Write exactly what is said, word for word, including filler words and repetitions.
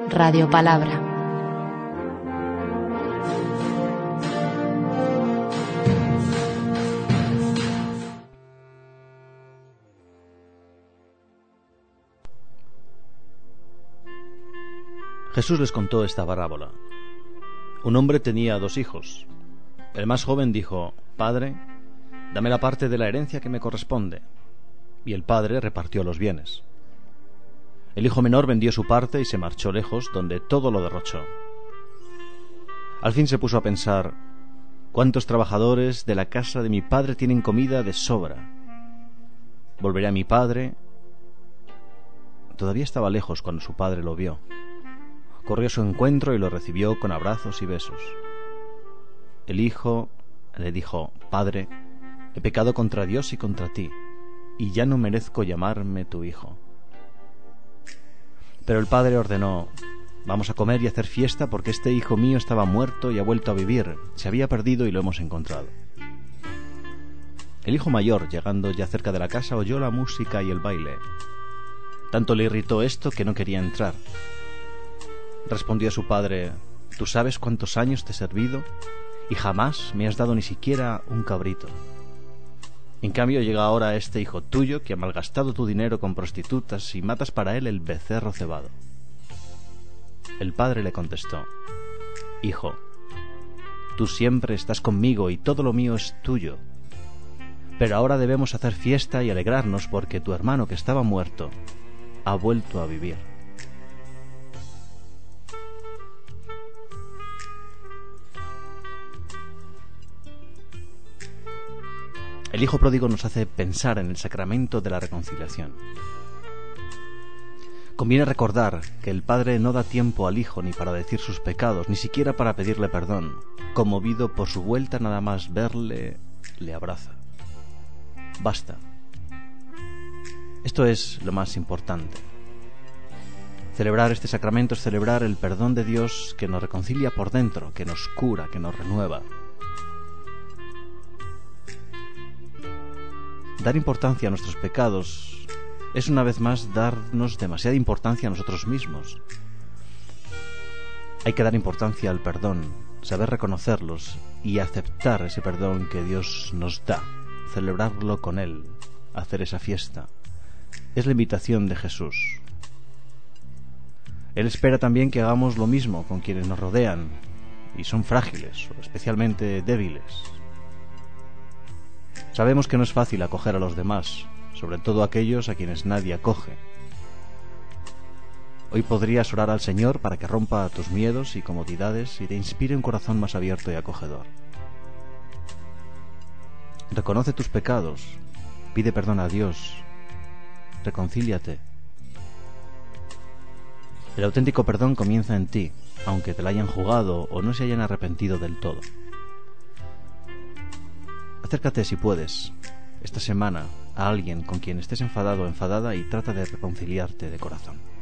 Radio Palabra. Jesús les contó esta parábola. Un hombre tenía dos hijos. El más joven dijo: Padre, dame la parte de la herencia que me corresponde. Y el padre repartió los bienes. El hijo menor vendió su parte y se marchó lejos, donde todo lo derrochó. Al fin se puso a pensar: ¿cuántos trabajadores de la casa de mi padre tienen comida de sobra? Volveré a mi padre. Todavía estaba lejos cuando su padre lo vio. Corrió a su encuentro y lo recibió con abrazos y besos. El hijo le dijo: Padre, he pecado contra Dios y contra ti, y ya no merezco llamarme tu hijo. Pero el padre ordenó: Vamos a comer y hacer fiesta, porque este hijo mío estaba muerto y ha vuelto a vivir, se había perdido y lo hemos encontrado. El hijo mayor, llegando ya cerca de la casa, oyó la música y el baile. Tanto le irritó esto que no quería entrar. Respondió a su padre: ¿Tú sabes cuántos años te he servido y jamás me has dado ni siquiera un cabrito? En cambio llega ahora este hijo tuyo que ha malgastado tu dinero con prostitutas y matas para él el becerro cebado. El padre le contestó: Hijo, tú siempre estás conmigo y todo lo mío es tuyo. Pero ahora debemos hacer fiesta y alegrarnos porque tu hermano que estaba muerto ha vuelto a vivir. El hijo pródigo nos hace pensar en el sacramento de la reconciliación. Conviene recordar que el padre no da tiempo al hijo ni para decir sus pecados, ni siquiera para pedirle perdón. Conmovido por su vuelta, nada más verle, le abraza. Basta. Esto es lo más importante. Celebrar este sacramento es celebrar el perdón de Dios que nos reconcilia por dentro, que nos cura, que nos renueva. Dar importancia a nuestros pecados es una vez más darnos demasiada importancia a nosotros mismos. Hay que dar importancia al perdón, saber reconocerlos y aceptar ese perdón que Dios nos da, celebrarlo con Él, hacer esa fiesta. Es la invitación de Jesús. Él espera también que hagamos lo mismo con quienes nos rodean y son frágiles o especialmente débiles. Sabemos que no es fácil acoger a los demás, sobre todo aquellos a quienes nadie acoge. Hoy podrías orar al Señor para que rompa tus miedos y comodidades y te inspire un corazón más abierto y acogedor. Reconoce tus pecados, pide perdón a Dios, reconcíliate. El auténtico perdón comienza en ti, aunque te la hayan jugado o no se hayan arrepentido del todo. Acércate si puedes, esta semana, a alguien con quien estés enfadado o enfadada y trata de reconciliarte de corazón.